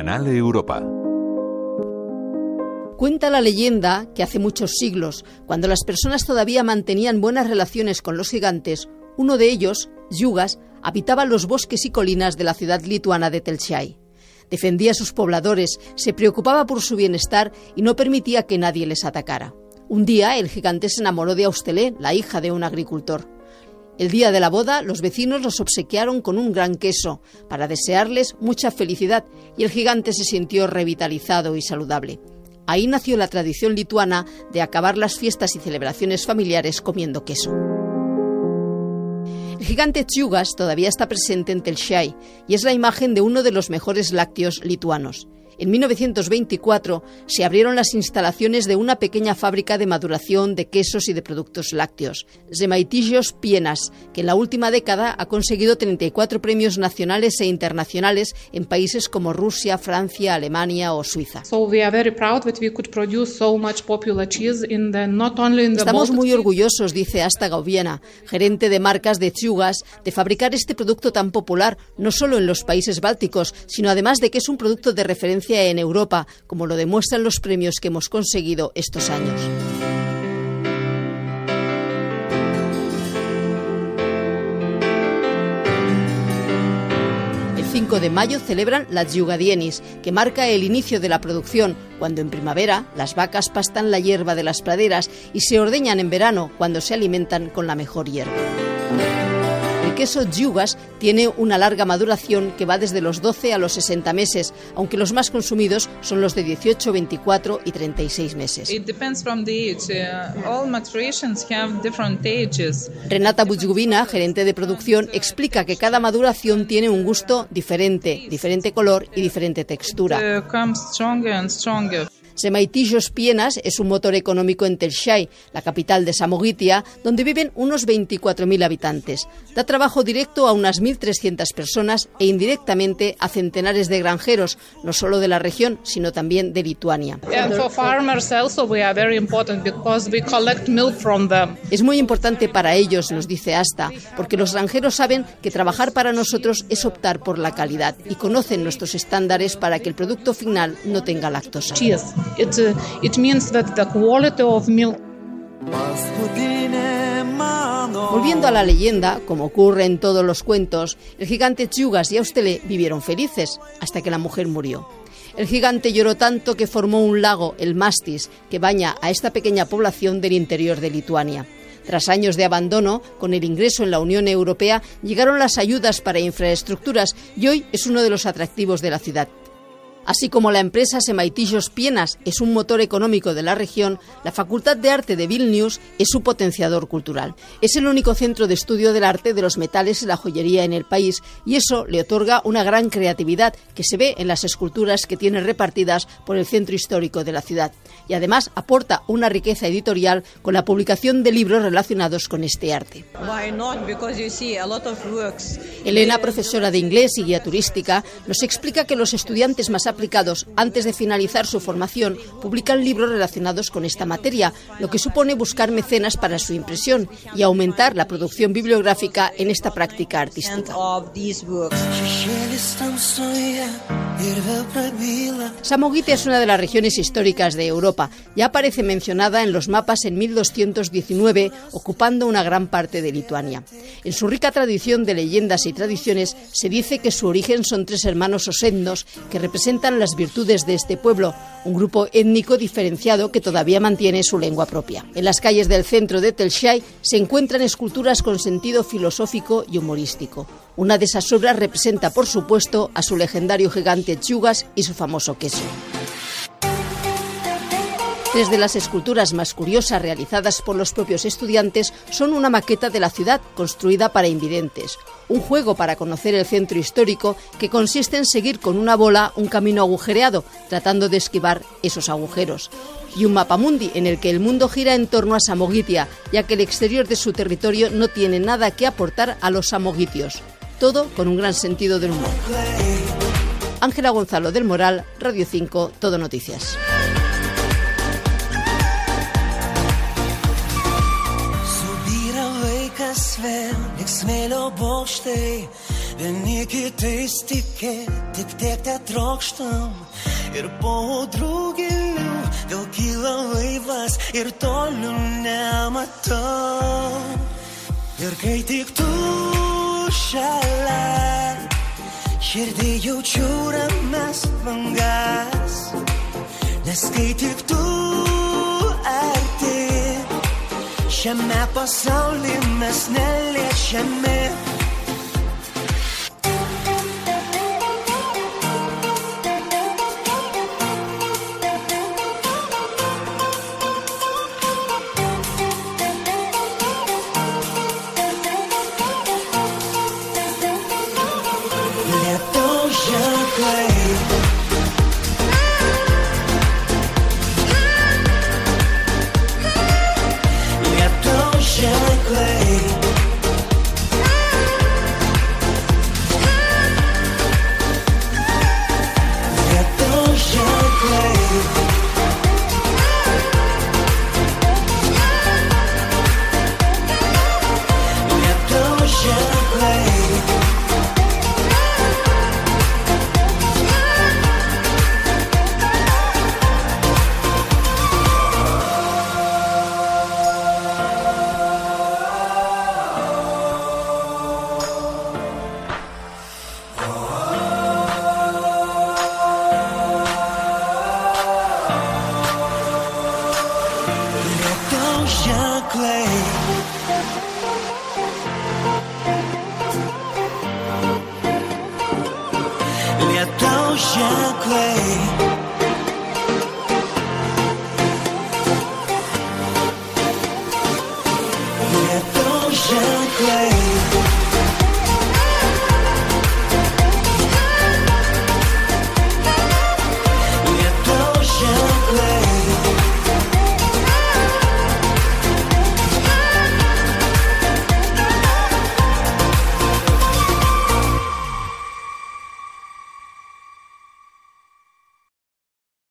Canal Europa. Cuenta la leyenda que hace muchos siglos, cuando las personas todavía mantenían buenas relaciones con los gigantes, uno de ellos, Jugas, habitaba los bosques y colinas de la ciudad lituana de Telšiai. Defendía a sus pobladores, se preocupaba por su bienestar y no permitía que nadie les atacara. Un día, el gigante se enamoró de Austelé, la hija de un agricultor. El día de la boda, los vecinos los obsequiaron con un gran queso, para desearles mucha felicidad, y el gigante se sintió revitalizado y saludable. Ahí nació la tradición lituana de acabar las fiestas y celebraciones familiares comiendo queso. El gigante Jugas todavía está presente en Telšiai y es la imagen de uno de los mejores lácteos lituanos. En 1924 se abrieron las instalaciones de una pequeña fábrica de maduración de quesos y de productos lácteos, Žemaitijos Pienas, que en la última década ha conseguido 34 premios nacionales e internacionales en países como Rusia, Francia, Alemania o Suiza. Estamos muy orgullosos, dice Asta Gaubiana, gerente de marcas de Jugas, de fabricar este producto tan popular no solo en los países bálticos, sino además de que es un producto de referencia en Europa, como lo demuestran los premios que hemos conseguido estos años. El 5 de mayo celebran la Jugadienis, que marca el inicio de la producción, cuando en primavera las vacas pastan la hierba de las praderas y se ordeñan en verano, cuando se alimentan con la mejor hierba. El queso Jugas tiene una larga maduración que va desde los 12 a los 60 meses, aunque los más consumidos son los de 18, 24 y 36 meses. Renata Butzgubina, gerente de producción, explica que cada maduración tiene un gusto diferente, diferente color y diferente textura. Žemaitijos Pienas es un motor económico en Telšiai, la capital de Samogitia, donde viven unos 24.000 habitantes. Da trabajo directo a unas 1.300 personas e indirectamente a centenares de granjeros, no solo de la región, sino también de Lituania. Es muy importante para ellos, nos dice Asta, porque los granjeros saben que trabajar para nosotros es optar por la calidad y conocen nuestros estándares para que el producto final no tenga lactosa. It means that the quality of milk. Volviendo a la leyenda, como ocurre en todos los cuentos, el gigante Jugas y Austelé vivieron felices hasta que la mujer murió. El gigante lloró tanto que formó un lago, el Mastis, que baña a esta pequeña población del interior de Lituania. Tras años de abandono, con el ingreso en la Unión Europea, llegaron las ayudas para infraestructuras y hoy es uno de los atractivos de la ciudad. Así como la empresa Žemaitijos Pienas es un motor económico de la región, la Facultad de Arte de Vilnius es su potenciador cultural. Es el único centro de estudio del arte de los metales y la joyería en el país y eso le otorga una gran creatividad que se ve en las esculturas que tiene repartidas por el centro histórico de la ciudad. Y además aporta una riqueza editorial con la publicación de libros relacionados con este arte. Elena, profesora de inglés y guía turística, nos explica que los estudiantes más aplicados, antes de finalizar su formación, publican libros relacionados con esta materia, lo que supone buscar mecenas para su impresión y aumentar la producción bibliográfica en esta práctica artística. Samogitia es una de las regiones históricas de Europa. Ya aparece mencionada en los mapas en 1219, ocupando una gran parte de Lituania. En su rica tradición de leyendas y tradiciones, se dice que su origen son 3 hermanos osendos que representan las virtudes de este pueblo, un grupo étnico diferenciado que todavía mantiene su lengua propia. En las calles del centro de Telšiai se encuentran esculturas con sentido filosófico y humorístico. Una de esas obras representa, por supuesto, a su legendario gigante Jugas y su famoso queso. 3 de las esculturas más curiosas realizadas por los propios estudiantes son una maqueta de la ciudad construida para invidentes, un juego para conocer el centro histórico que consiste en seguir con una bola un camino agujereado, tratando de esquivar esos agujeros, y un mapamundi en el que el mundo gira en torno a Samogitia, ya que el exterior de su territorio no tiene nada que aportar a los samogitios. Todo con un gran sentido del humor. Ángela Gonzalo del Moral, Radio 5, Todo Noticias. Vėl, lik smėlio bokštai, vieni kitais tikėti, tik tiek te trokštam. Ir po audrų gilių vėl kyla laivas ir toliau nematau. Ir kai tik tu šalia, širdį jaučiu rames bangas. Nes kai tik tu arti, šiame pasaulyje mes neliečiami. Lietaus ženklai.